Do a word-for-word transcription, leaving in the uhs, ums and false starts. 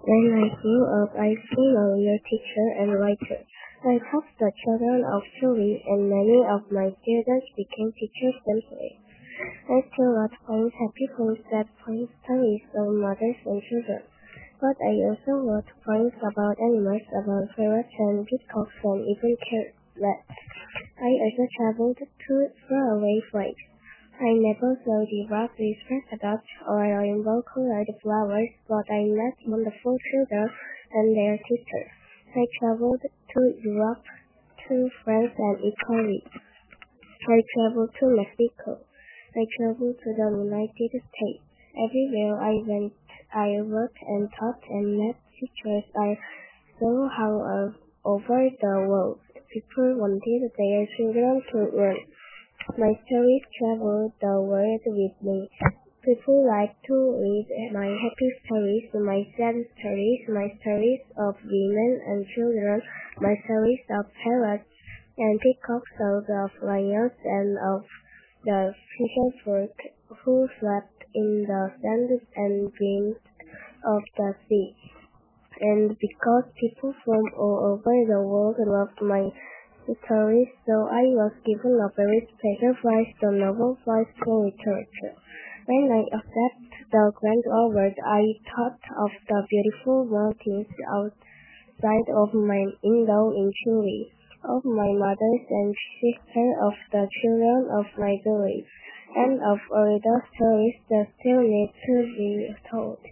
When I grew up, I became a real teacher and writer. I taught the children of Chile, and many of my students became teachers themselves. I still write poems, happy poems that tell stories of mothers and children. But I also wrote poems about animals, about parrots and peacocks, and even cats. I also traveled to faraway places. I never saw the rock with polka dots or rainbow-colored flowers, but I met wonderful children and their teachers. I traveled to Europe, to France and Italy. I traveled to Mexico. I traveled to the United States. Everywhere I went, I worked and taught and met teachers. I saw how all over the world people wanted their children to learn. My stories travel the world with me. People like to read my happy stories, my sad stories, my stories of women and children, my stories of parrots and peacocks, of lions and of the fisher folk who slept in the sand and dreamed of the sea. And because people from all over the world loved my stories, so I was given a very special prize, the Nobel Prize for Literature. When I accepted the grand award, I thought of the beautiful mountains outside of my window in Chile, of my mothers and sisters, of the children of my village, and of all the stories that still need to be told.